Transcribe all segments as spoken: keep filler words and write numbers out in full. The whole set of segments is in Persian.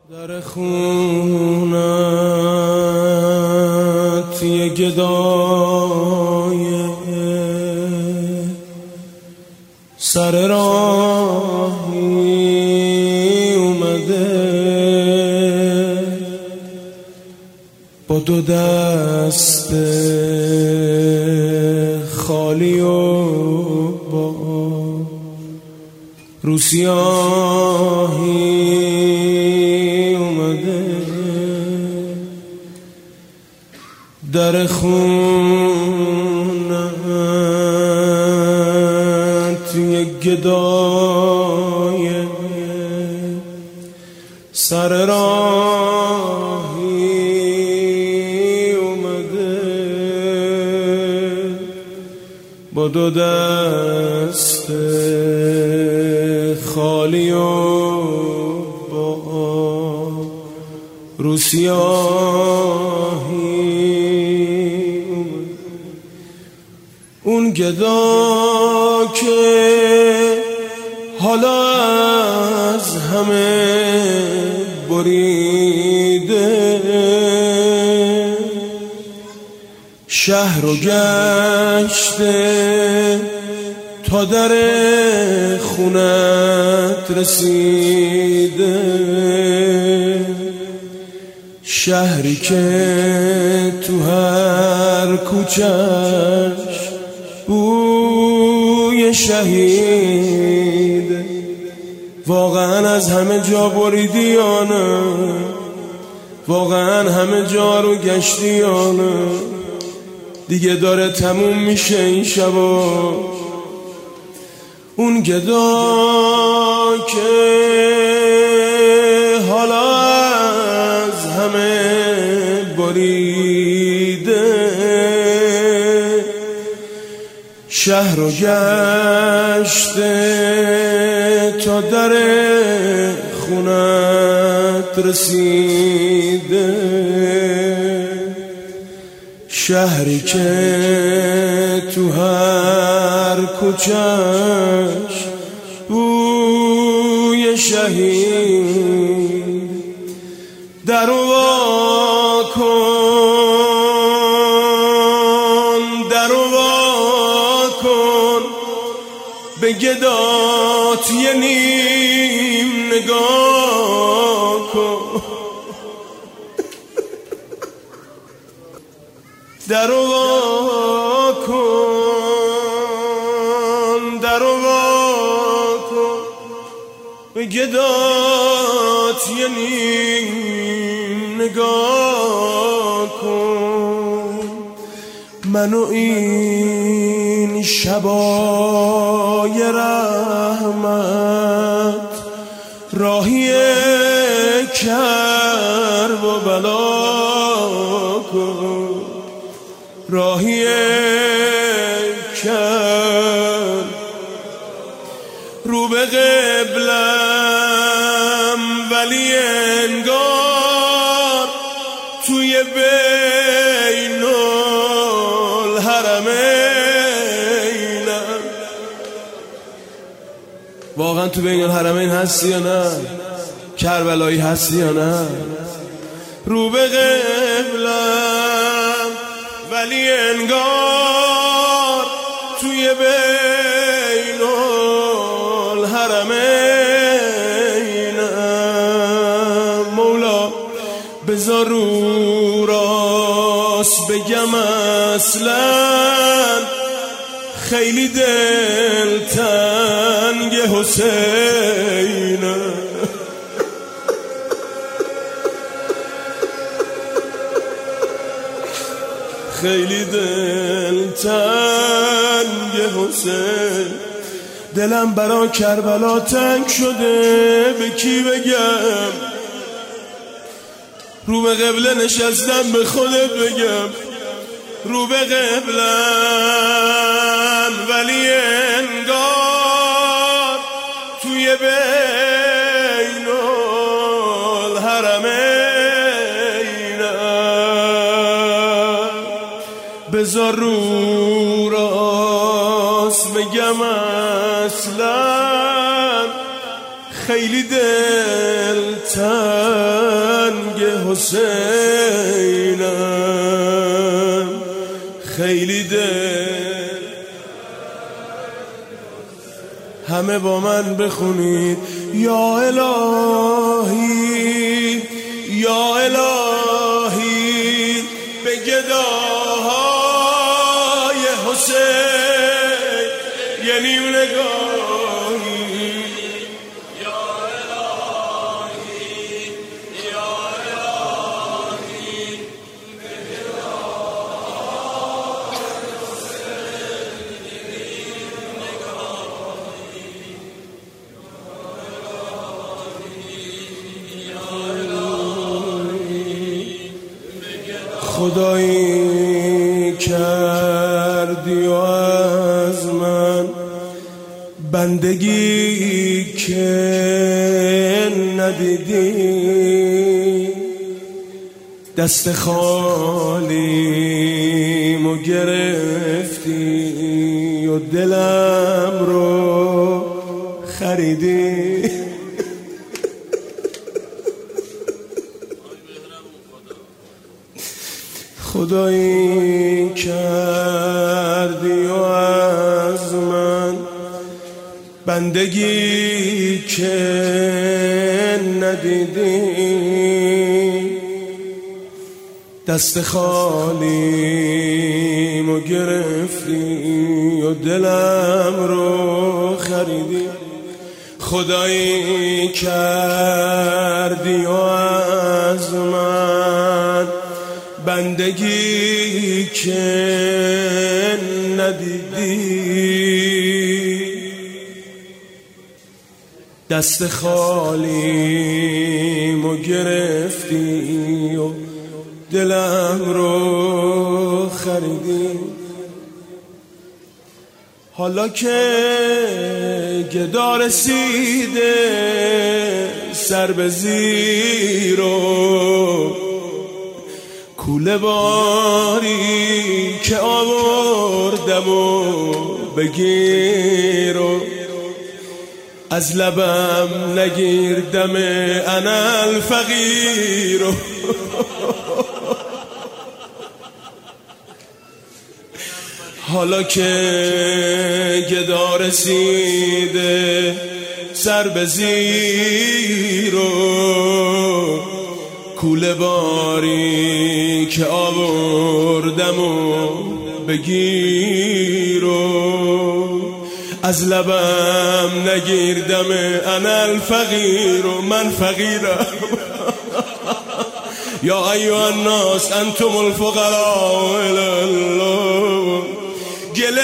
در خونت یه گدای سر راهی اومده، با دو دست خالی و با روسیاهی اومده. در خونت یک گدای سر راهی اومده، با دو دست خالی و با روسیاهی. اون گدا که حالا از همه بریده، شهر و گشته تا در خونت رسیده، شهری که تو هر کوچه‌اش بوی شهید. واقعا از همه جا بریدی یا نه؟ واقعا همه جا رو گشتی یا نه؟ دیگه داره تموم میشه این شبا. اون گدا که حالا از همه بریده، شهر و گشته تا در خونت رسیده، شهری که تو هر کوچه‌اش بوی شهید. در وا کن، در وا کن، به گدات یه نیم نگاه کن. در وا کن، در وا کن، به گدات یه نیم نگاه کن. منو این شبای رحمت راهی کرب و بلا کن، راهی کرب. رو به قبلم ولی انگار توی بین الحرمینم. واقعا تو بین الحرمین هستی یا نه؟ کربلایی هستی یا نه؟ رو به قبلم ولی انگار توی بین الحرمینم. مولا بذار رو راست بگم، اصلا خیلی دلتنگ حسینم. خیلی دلتنگ حسین. دلم برا کربلا تنگ شده، به کی بگم؟ رو به قبله نشستم، به خودت بگم. رو به قبلم ولی انگار توی بین الحرمینم. بذار رو راست بگم، اصلا خیلی دلتنگ فرنگ حسینم خیلی دل همه با من بخونید یا الهی یا الهی به گداهای حسین یه نیم نگاهی یا الهی یا الهی به گداهای حسین یه نیم نگاهی خدایی کردی و از من بندگی که ندیدی دست خالیمو گرفتی و دلم رو خریدی خدایی کردی و از من بندگی که ندیدی دست خالیمو گرفتی و دلم رو خریدی خدایی کردی و از من بندگی که ندیدی دست خالیمو گرفتی و دلم رو خریدی حالا که گدا رسیده سر به زیر و کوله باری که آوردم و بگیر و از لبم نگیر دم انا الفقیر حالا که گدا رسیده سر به زیر و کوله باری که آوردم و بگیر و از لبم نگیردم انا الفقیر و من فقیرم یا ایها الناس انتم الفقراء الی الله گله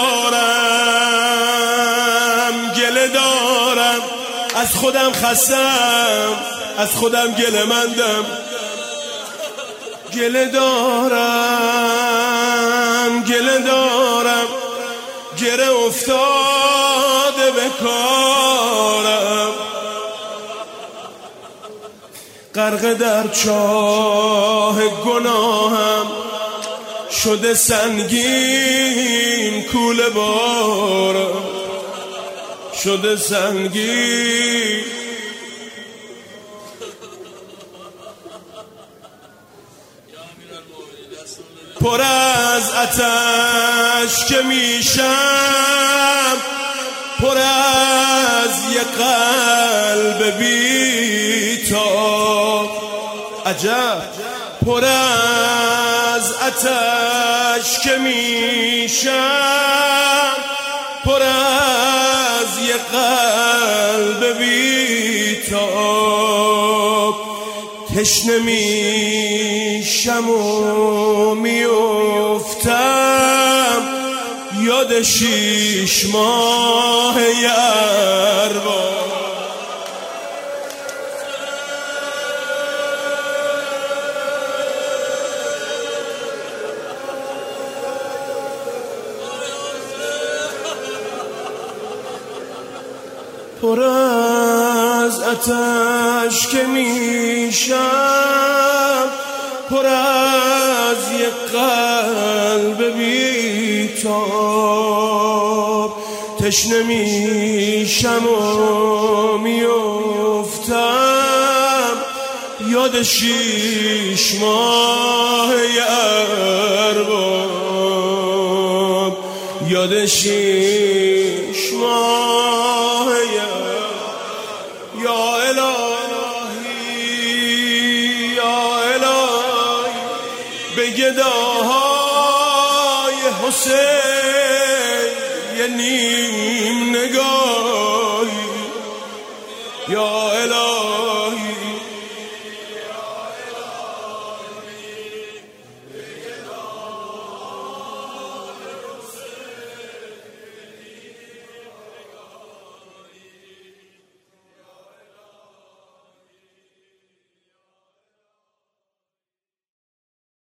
دارم گله دارم از خودم خستم از خودم گله مندم گله دارم گله دارم گره افتاده به کارم غرق در چاه گناهم شده سنگین کوله بارم شده سنگین پر از آتش که میشم پر از یه قلب بی‌تاب عجب پر از آتش که میشم پر از یه قلب بی‌تاب تشنه میشم و میافتم یاد شیش ماه ارباب پر از آتش که میشم پر از یک قلب بی‌تاب تشنه میشم و میافتم یاد شیش ماه ارباب، یاد شیش ماه یا الهی یا الهی به گداهای حسین یه نیم نگاهی یا الهی